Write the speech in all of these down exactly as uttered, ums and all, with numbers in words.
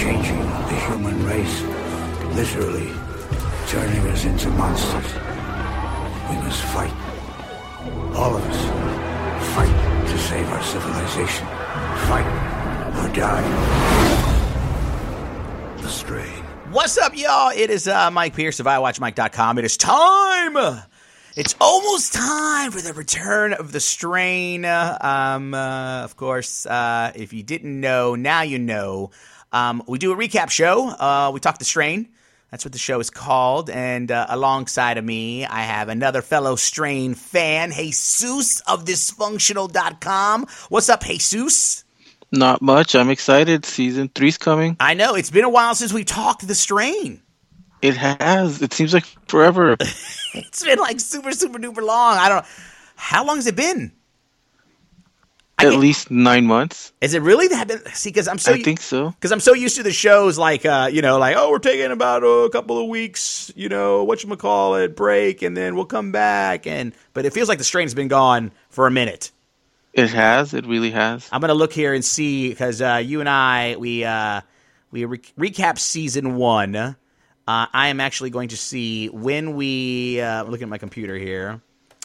changing the human race, literally turning us into monsters. We must fight. All of us. Fight to save our civilization. Fight or die. The Strain. What's up, y'all? It is uh, Mike Pierce of I Watch Mike dot com. It is time. It's almost time for the return of The Strain. Um, uh, of course, uh, if you didn't know, now you know. Um, we do a recap show. Uh, we talk The Strain. That's what the show is called. And uh, alongside of me, I have another fellow Strain fan, Jesus of Dysfunctional dot com. What's up, Jesus? Not much. I'm excited. Season three's coming. I know. It's been a while since we talked The Strain. It has. It seems like forever. It's been like super, super duper long. I don't. How long has it been? At least nine months. Is it really that? Been, see, because I'm so. I think so. Because I'm so used to the shows, like uh, you know, like oh, we're taking about uh, a couple of weeks, you know, whatchamacallit, break, and then we'll come back. And but it feels like The Strain's been gone for a minute. It has. It really has. I'm gonna look here and see because uh, you and I we uh, we re- recap season one. Uh, I am actually going to see when we uh, looking at my computer here.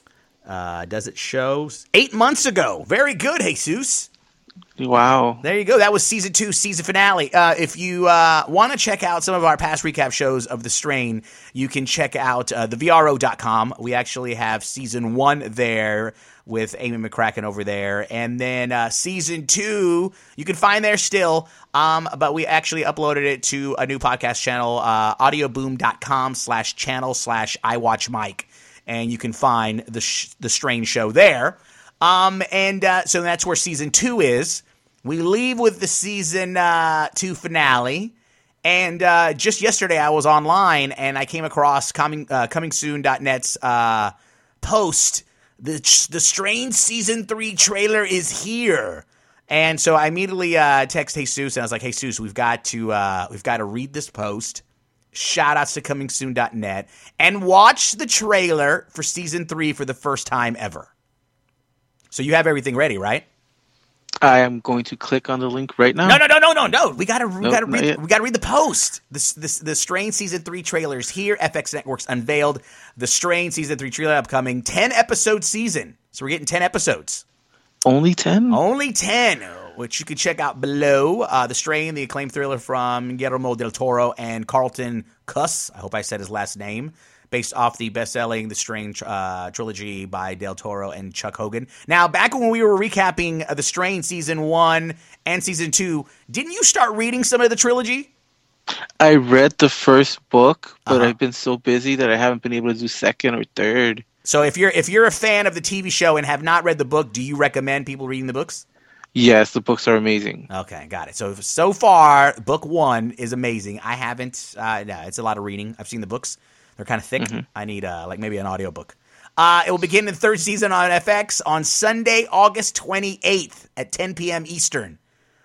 Uh, does it show eight months ago? Very good, Jesus. Wow. There you go. That was season two, season finale. Uh, if you uh, want to check out some of our past recap shows of The Strain, you can check out uh, the V R O dot com. We actually have season one there with Amy McCracken over there. And then uh, season two, you can find there still, um, but we actually uploaded it to a new podcast channel, uh, audioboom.com slash channel slash iWatchMike. And you can find the sh- the Strain show there. Um, and uh, so that's where season two is. We leave with the season uh, two finale. And uh, just yesterday I was online and I came across coming uh, coming soon dot net's uh, post. The the Strain season three trailer is here. And so I immediately uh, text Jesus and I was like, hey, Jesus, we've got to uh, we've got to read this post. Shout outs to coming soon dot net and watch the trailer for season three for the first time ever. So you have everything ready, right? I am going to click on the link right now. No, no, no, no, no, no. We gotta, we Nope, gotta not read, yet. we gotta read the post. This, this, the Strain season three trailer is here. F X Networks unveiled the Strain season three trailer upcoming ten episode season. So we're getting ten episodes. Only ten? Only ten, which you can check out below. Uh, the Strain, the acclaimed thriller from Guillermo del Toro and Carlton Cuss. I hope I said his last name. Based off the best-selling The Strain uh, trilogy by Del Toro and Chuck Hogan. Now, back when we were recapping uh, The Strain season one and season two, didn't you start reading some of the trilogy? I read the first book, but Uh-huh. I've been so busy that I haven't been able to do second or third. So if you're if you're a fan of the T V show and have not read the book, do you recommend people reading the books? Yes, the books are amazing. Okay, got it. So so far, book one is amazing. I haven't. Uh, no, it's a lot of reading. I've seen the books. They're kind of thick. Mm-hmm. I need uh, like maybe an audiobook. Uh, it will begin the third season on F X on Sunday, August twenty-eighth at ten p.m. Eastern.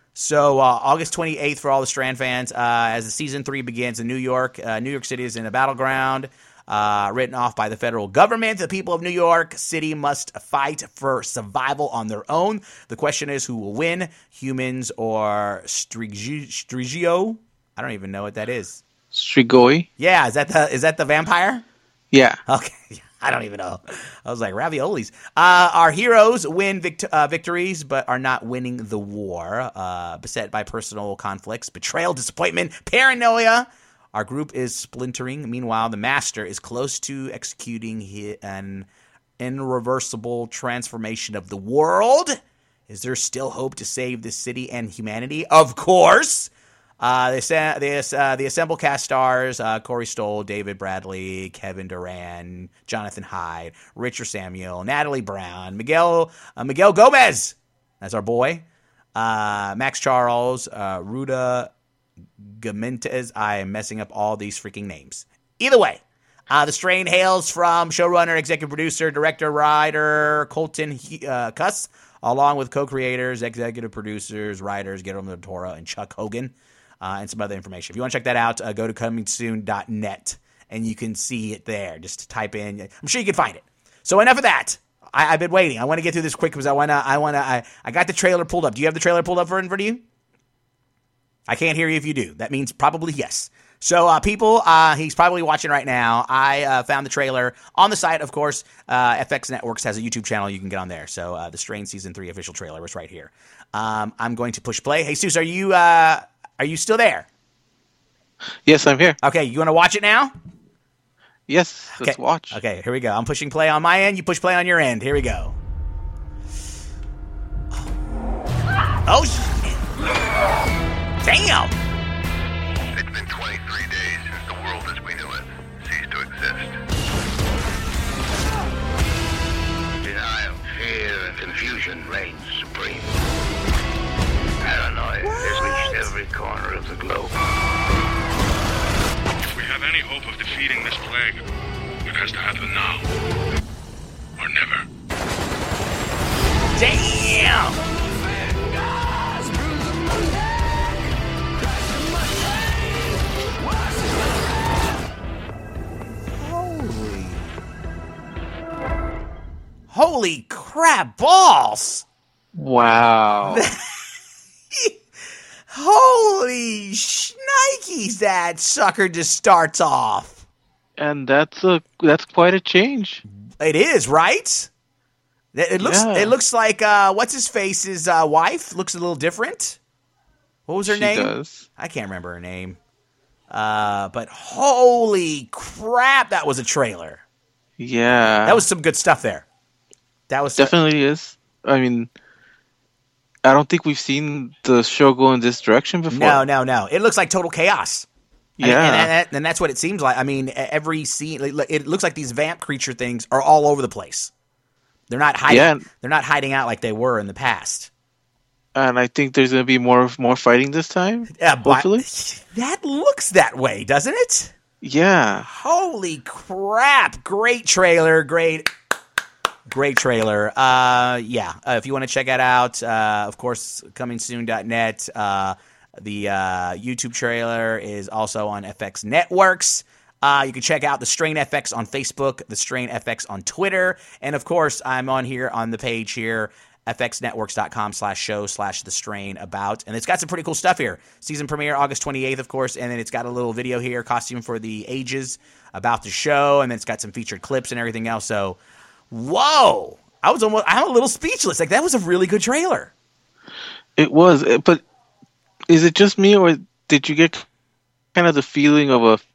So uh, August twenty-eighth for all the Strand fans uh, as the season three begins in New York. Uh, New York City is in a battleground. Uh, written off by the federal government. The people of New York City must fight for survival on their own. The question is who will win, humans or Strigio? Strigio? I don't even know what that is. Strigoi? Yeah, is that the is that the vampire? Yeah. Okay, I don't even know. I was like, raviolis. Uh, our heroes win vict- uh, victories, but are not winning the war. Uh, beset by personal conflicts, betrayal, disappointment, paranoia. Our group is splintering. Meanwhile, the Master is close to executing his, an irreversible transformation of the world. Is there still hope to save this city and humanity? Of course. Uh, the, the, uh, the Assemble cast stars uh, Corey Stoll, David Bradley, Kevin Durant, Jonathan Hyde, Richard Samuel, Natalie Brown, Miguel uh, Miguel Gomez. That's our boy. Uh, Max Charles, uh, Ruda Gamentes. I am messing up all these freaking names. Either way, uh, the Strain hails from showrunner, executive producer, director, writer Colton uh, Cuss, along with co-creators, executive producers, writers Guillermo del Toro and Chuck Hogan, uh, and some other information. If you want to check that out, uh, go to coming soon dot net, and you can see it there. Just type in. I'm sure you can find it. So enough of that. I, I've been waiting. I want to get through this quick because I want to. I want to. I, I got the trailer pulled up. Do you have the trailer pulled up for in front of you? I can't hear you if you do. That means probably yes. So, uh, people, uh, he's probably watching right now. I uh, found the trailer on the site, of course. Uh, F X Networks has a YouTube channel you can get on there. So, uh, the Strain Season three official trailer is right here. Um, I'm going to push play. Hey, Jesus, are you uh, are you still there? Yes, I'm here. Okay, you want to watch it now? Yes, let's okay. watch. Okay, here we go. I'm pushing play on my end. You push play on your end. Here we go. Oh, shit. Damn. It's been twenty-three days since the world as we knew it ceased to exist. Denial, fear, and confusion reigns supreme. Paranoia has reached every corner of the globe. If we have any hope of defeating this plague, it has to happen now. Or never. Damn! Holy. Holy crap balls! Wow. Holy shnikes, that sucker just starts off. And that's a that's quite a change. It is, right? It, it looks Yeah. it looks like uh, what's his face's uh, wife looks a little different. What was her She name? does. I can't remember her name. Uh, but holy crap, that was a trailer. Yeah. That was some good stuff there. That was definitely is. I mean, I don't think we've seen the show go in this direction before. No, no, no. It looks like total chaos. Yeah. And, and, and, and that's what it seems like. I mean, every scene, it looks like these vamp creature things are all over the place. They're not hiding. Yeah. They're not hiding out like they were in the past. And I think there's going to be more more fighting this time. Yeah, but hopefully. that looks that way, doesn't it? Yeah. Holy crap! Great trailer. Great. Great trailer. Uh, yeah, uh, if you want to check it out, uh, of course, coming soon dot net. Uh, the uh, YouTube trailer is also on F X Networks. Uh, you can check out the Strain F X on Facebook, the Strain F X on Twitter, and of course, I'm on here on the page here, fxnetworks.com slash show slash the strain about. And it's got some pretty cool stuff here. Season premiere August twenty-eighth, of course, and then it's got a little video here, costume for the ages about the show, and then it's got some featured clips and everything else. So, whoa! I was almost, I'm a little speechless. Like, that was a really good trailer. It was. But is it just me, or did you get kind of the feeling of a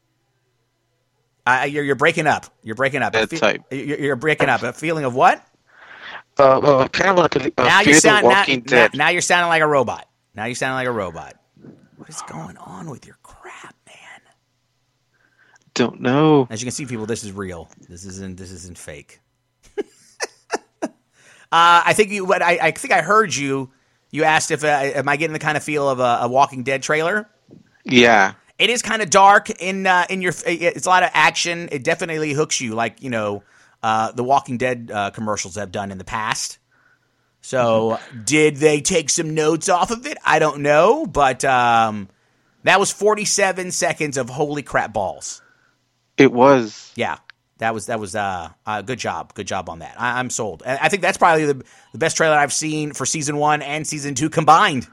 Uh, you're, you're breaking up. You're breaking up. That A fe- type. You're, you're breaking up. A feeling of what? uh, uh, kind of like a, a Now Fear you're the sound, now, Walking now, Dead? now you're sounding like a robot. Now you're sounding like a robot. What is going on with your crap, man? Don't know. As you can see, people, this is real. This isn't. This isn't fake. uh, I think you. What I, I think I heard you. You asked if uh, am I getting the kind of feel of a, a Walking Dead trailer? Yeah. It is kind of dark in uh, in your. It's a lot of action. It definitely hooks you, like you know, uh, the Walking Dead uh, commercials have done in the past. So, did they take some notes off of it? I don't know, but um, that was forty-seven seconds of holy crap balls. It was. Yeah, that was that was uh, uh good job, good job on that. I, I'm sold. And I think that's probably the, the best trailer I've seen for season one and season two combined.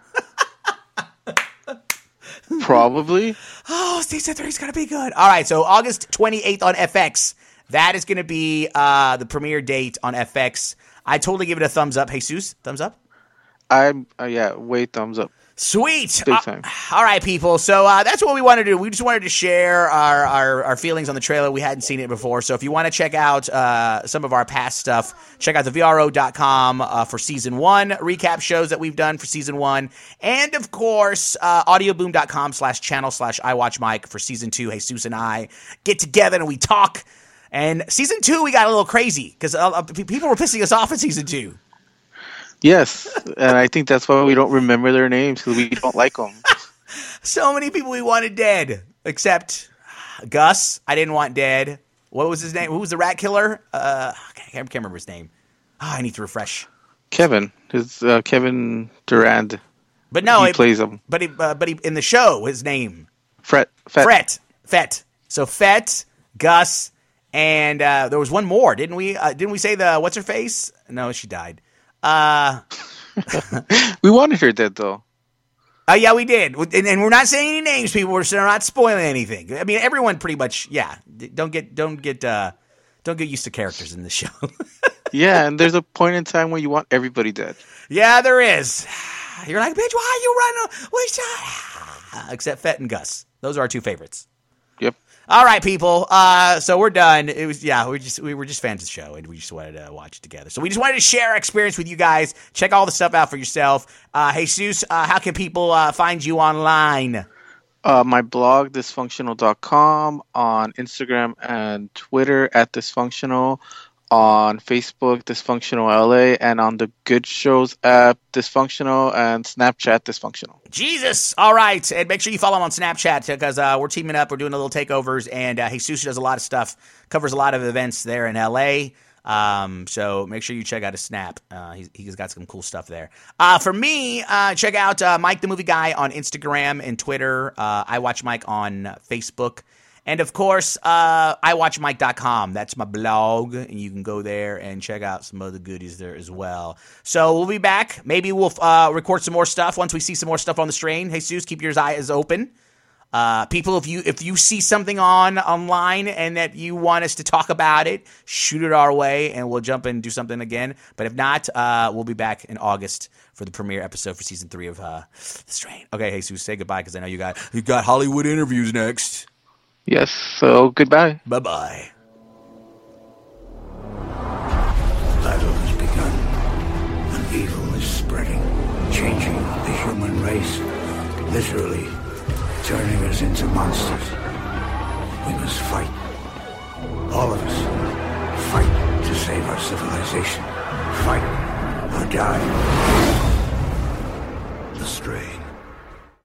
Probably. Oh, season three is going to be good. All right, so August twenty-eighth on F X. That is going to be uh, the premiere date on F X. I totally give it a thumbs up. Jesus, thumbs up? I'm. Uh, yeah. Way thumbs up. Sweet. Big Uh, time. all right, people. So uh, that's what we wanted to do. We just wanted to share our, our, our feelings on the trailer. We hadn't seen it before. So if you want to check out uh, some of our past stuff, check out the V R O dot com uh, for season one, recap shows that we've done for season one. And, of course, uh, audioboom dot com slash channel slash iWatchMike for season two. Jesus and I get together and we talk. And season two, we got a little crazy because uh, people were pissing us off in season two. Yes, and I think that's why we don't remember their names, because we don't like them. So many people we wanted dead, except Gus. I didn't want dead. What was his name? Who was the rat killer? Uh, I can't, can't remember his name. Oh, I need to refresh. Kevin, it's uh, Kevin Durand. But no, he it, plays him. But he, uh, but he, in the show, his name Fret, Fett. Fret, Fett. So Fett, Gus, and uh, there was one more, didn't we? Uh, didn't we say the what's her face? No, she died. Uh, We wanted her dead, though. Oh, yeah, we did. And, and we're not saying any names, people. We're not spoiling anything. I mean, everyone pretty much, yeah. Don't get, don't get, uh, don't get used to characters in this show. Yeah, and there's a point in time where you want everybody dead. Yeah, there is. You're like, bitch, why are you running? What's Except Fett and Gus. Those are our two favorites. Yep. All right, people. Uh, so we're done. It was yeah, we just we were just fans of the show, and we just wanted to watch it together. So we just wanted to share our experience with you guys. Check all the stuff out for yourself. Uh, Jesus, uh, how can people uh, find you online? Uh, my blog, dysfunctional dot com, on Instagram and Twitter at Dysfunctional, on Facebook, Dysfunctional L A, and on the Good Shows app, Dysfunctional, and Snapchat, Dysfunctional. Jesus. All right. And make sure you follow him on Snapchat because uh, we're teaming up. We're doing a little takeovers, and uh, Jesus does a lot of stuff, covers a lot of events there in L A. Um, so make sure you check out his Snap. Uh, he's, he's got some cool stuff there. Uh, for me, uh, check out uh, Mike the Movie Guy on Instagram and Twitter. Uh, I Watch Mike on Facebook. And, of course, uh, I watch mike dot com. That's my blog, and you can go there and check out some other goodies there as well. So we'll be back. Maybe we'll uh, record some more stuff once we see some more stuff on the strain. Jesus, keep your eyes open. Uh, people, if you if you see something on online and that you want us to talk about it, shoot it our way, and we'll jump in and do something again. But if not, uh, we'll be back in August for the premiere episode for season three of uh, The Strain. Okay, Jesus, say goodbye because I know you got you got Hollywood interviews next. Yes, so goodbye. Bye-bye. Battle has begun, and evil is spreading, changing the human race, literally turning us into monsters. We must fight. All of us. Fight to save our civilization. Fight or die. The Strain.